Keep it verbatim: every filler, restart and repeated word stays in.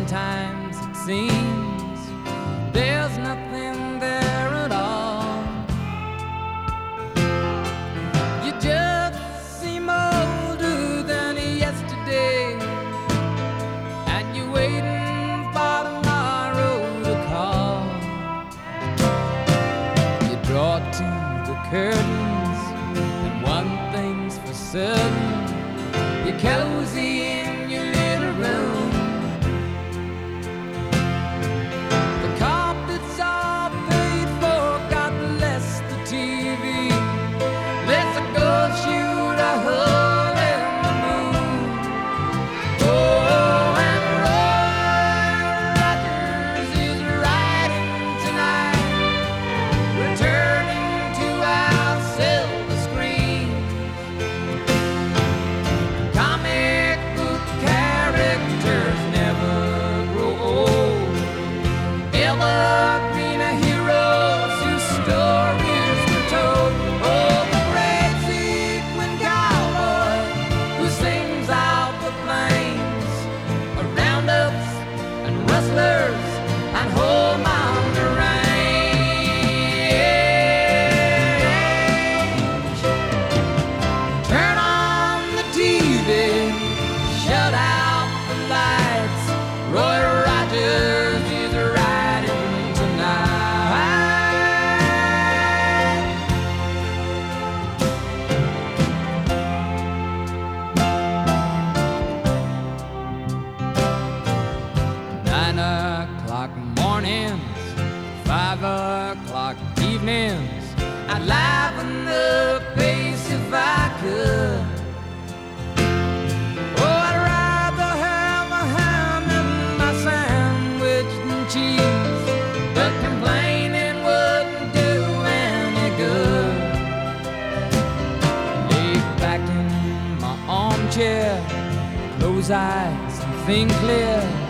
sometimes it seems there's nothing there at all. You just seem older than yesterday, and you're waiting for tomorrow to call. You draw to the curtains, and one thing's for certain: you're cozy in your little room. The carpets are paid for, God bless the T V. Let's go shoot a hole in the moon. Oh, and Roy Rogers is riding tonight, returning to our silver screen. Comic book characters never grow old. Evergreen heroes whose stories were told. Oh, the great sequin cowboy who sings out the plains, roundups and rustlers and home on the range. Turn on the T V, shut out the lights. Roy Rogers is riding tonight. Nine o'clock mornings, five o'clock evenings, I'd liven the pace if I could. Oh, I'd rather have a ham in my sandwich than cheese, but complaining wouldn't do any good. Lay back in my armchair, close eyes and think clear.